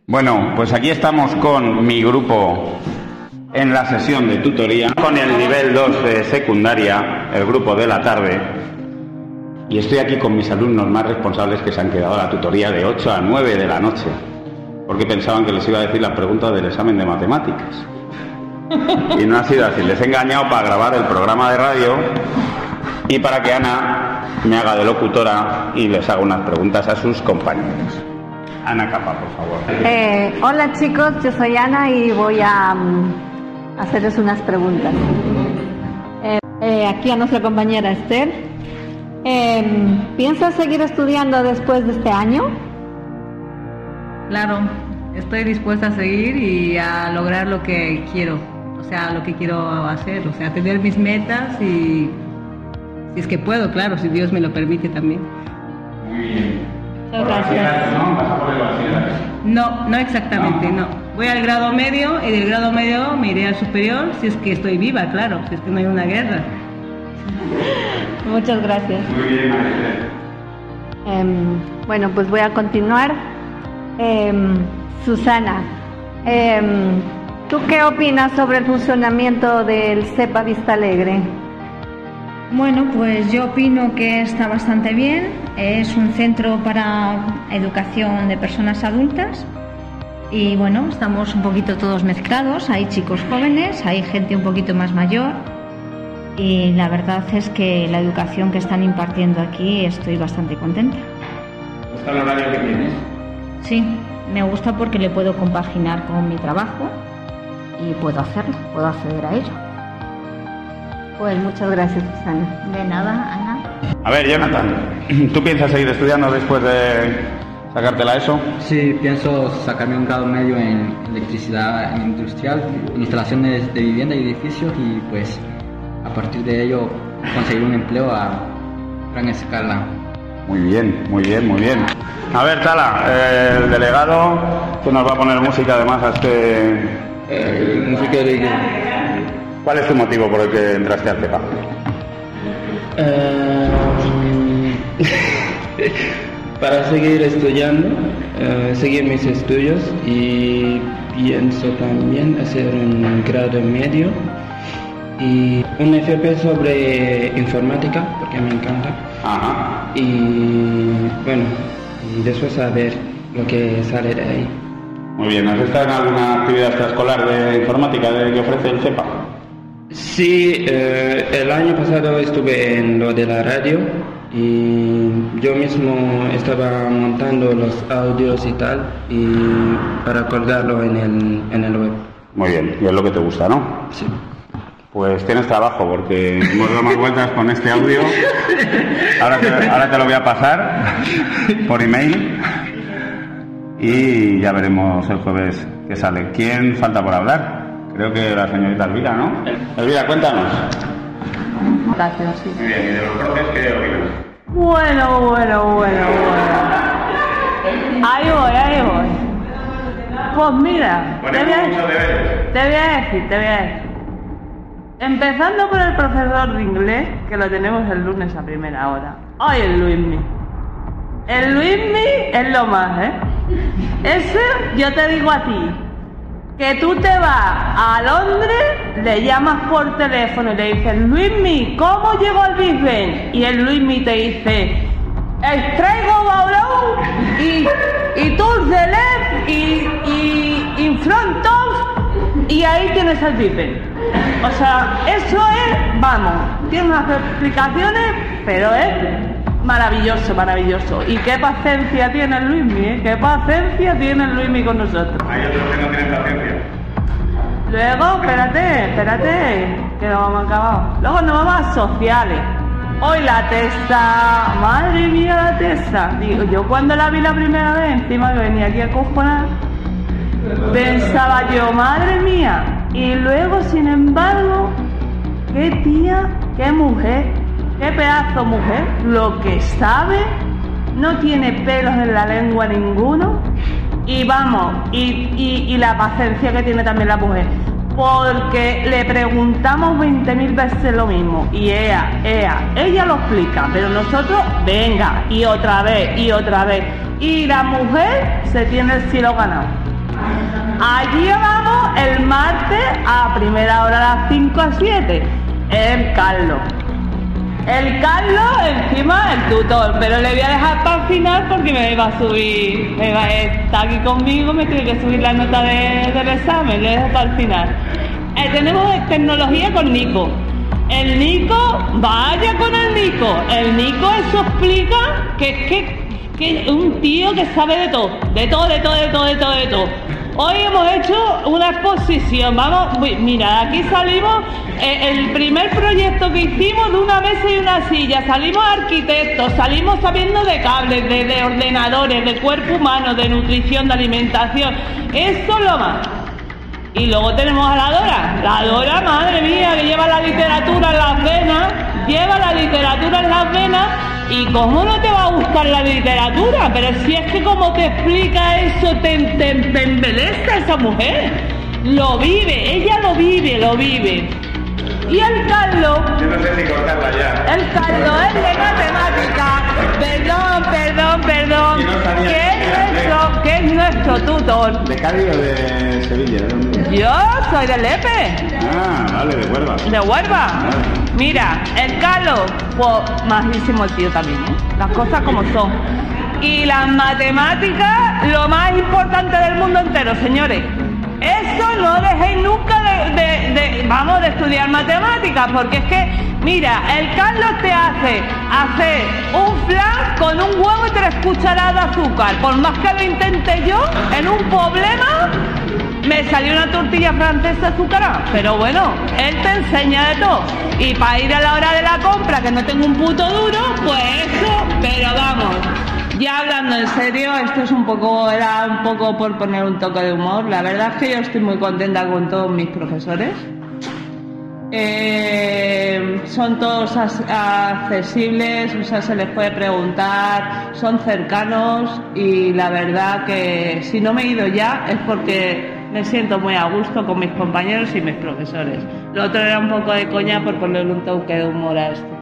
Bueno, pues aquí estamos con mi grupo en la sesión de tutoría, con el nivel 2 de secundaria, el grupo de la tarde, y estoy aquí con mis alumnos más responsables que se han quedado a la tutoría de 8 a 9 de la noche, porque pensaban que les iba a decir las preguntas del examen de matemáticas. Y no ha sido así, les he engañado para grabar el programa de radio y para que Ana me haga de locutora y les haga unas preguntas a sus compañeros. Ana Capa, por favor. Hola chicos, yo soy Ana y voy a hacerles unas preguntas. Aquí a nuestra compañera Esther. ¿Piensas seguir estudiando después de este año? Claro, estoy dispuesta a seguir y a lograr lo que quiero, o sea, lo que quiero hacer, o sea, tener mis metas y si es que puedo, claro, si Dios me lo permite también. Muy bien. Muchas gracias. ¿No? ¿Vas a por el bachillerato? No exactamente, no. Voy al grado medio y del grado medio me iré al superior si es que estoy viva, claro, si es que no hay una guerra. Muchas gracias. Muy bien, María. Bueno, pues voy a continuar. Susana, ¿tú qué opinas sobre el funcionamiento del CEPA Vista Alegre? Bueno, pues yo opino que está bastante bien. Es un centro para educación de personas adultas y bueno, estamos un poquito todos mezclados. Hay chicos jóvenes, hay gente un poquito más mayor y la verdad es que la educación que están impartiendo aquí estoy bastante contenta. ¿Te gusta el horario que tienes? Sí, me gusta porque le puedo compaginar con mi trabajo y puedo hacerlo, puedo acceder a ello. Pues muchas gracias, Susana. De nada, Ana. A ver, Jonathan, ¿tú piensas seguir estudiando después de sacarte la ESO? Sí, pienso sacarme un grado medio en electricidad industrial, en instalaciones de vivienda y edificios y pues a partir de ello conseguir un empleo a gran escala. Muy bien, muy bien, muy bien. A ver, Tala, el delegado que nos va a poner música además a este... música de... ¿Cuál es tu motivo por el que entraste al CEPA? Para seguir estudiando, seguir mis estudios y pienso también hacer un grado medio y un FP sobre informática porque me encanta. Ajá. Y bueno, después a ver lo que sale de ahí. Muy bien, ¿has estado en alguna actividad extraescolar de informática que ofrece el CEPA? Sí, el año pasado estuve en lo de la radio y yo mismo estaba montando los audios y tal y para colgarlo en el web. Muy bien, y es lo que te gusta, ¿no? Sí. Pues tienes trabajo porque hemos dado más vueltas con este audio. Ahora te lo voy a pasar por email y ya veremos el jueves qué sale. ¿Quién falta por hablar? Creo que la señorita Elvira, ¿no? Elvira, cuéntanos. Gracias, sí. Muy bien, ¿y de los profes qué opinas? Bueno. Ahí voy. Pues mira, Ponemos muchos deberes. te voy a decir. Empezando por el profesor de inglés, que lo tenemos el lunes a primera hora. ¡Ay, el Luismi! El Luismi es lo más, ¿eh? Ese, yo te digo a ti, que tú te vas a Londres, le llamas por teléfono y le dices, Luismi, ¿cómo llego al Big Ben? Y el Luismi te dice, traigo Baulou y tours de left y in front of, y ahí tienes el Big Ben. O sea, eso es, vamos, tiene unas explicaciones, pero es maravilloso. Y qué paciencia tiene el Luismi, ¿eh? Qué paciencia tiene el Luismi con nosotros. Hay otros que no tienen paciencia. Luego, espérate, que no vamos a acabar. Luego nos vamos a sociales. Hoy la testa, madre mía la testa. Digo, yo cuando la vi la primera vez, encima que venía aquí a cojonar, pensaba yo, madre mía. Y luego, sin embargo, qué tía, qué mujer, qué pedazo mujer, lo que sabe, no tiene pelos en la lengua ninguno, y vamos, y la paciencia que tiene también la mujer, porque le preguntamos 20.000 veces lo mismo, y ella lo explica, pero nosotros, venga, y otra vez, y la mujer se tiene el cielo ganado. Allí vamos el martes a primera hora a las 5 a 7. El Carlos, encima el tutor, pero le voy a dejar para el final porque me va a subir, está aquí conmigo, me tiene que subir la nota del examen, le dejo para el final. Tenemos tecnología con Nico. El Nico, vaya con el Nico. El Nico eso explica que es un tío que sabe de todo. Hoy hemos hecho una exposición, vamos, mira, aquí salimos, el primer proyecto que hicimos de una mesa y una silla, salimos arquitectos, salimos sabiendo de cables, de ordenadores, de cuerpo humano, de nutrición, de alimentación, eso es lo más. Y luego tenemos a la Dora, madre mía, que lleva la literatura en las venas, y cómo no te va a gustar la literatura, pero si es que como te explica eso, te embeleza esa mujer, ella lo vive. Y el Carlos, yo no sé si cortarla ya. El Carlos es de matemáticas, perdón, que es nuestro tutor. ¿De Cádiz o de Sevilla? ¿De dónde? Yo soy de Lepe. Ah, vale, de Huelva. ¿De Huelva? Mira, el Carlos, pues majísimo el tío también, ¿eh? Las cosas como son. Y las matemáticas, lo más importante del mundo entero, señores. Eso no dejéis nunca de estudiar matemáticas, porque es que, mira, el Carlos te hace hacer un flan con un huevo y 3 cucharadas de azúcar. Por más que lo intente yo, en un problema me salió una tortilla francesa azucarada. Pero bueno, él te enseña de todo. Y para ir a la hora de la compra, que no tengo un puto duro, pues eso, pero vamos. Ya hablando en serio, esto es era un poco por poner un toque de humor. La verdad es que yo estoy muy contenta con todos mis profesores. Son todos accesibles, o sea, se les puede preguntar, son cercanos y la verdad que si no me he ido ya es porque me siento muy a gusto con mis compañeros y mis profesores. Lo otro era un poco de coña por ponerle un toque de humor a esto.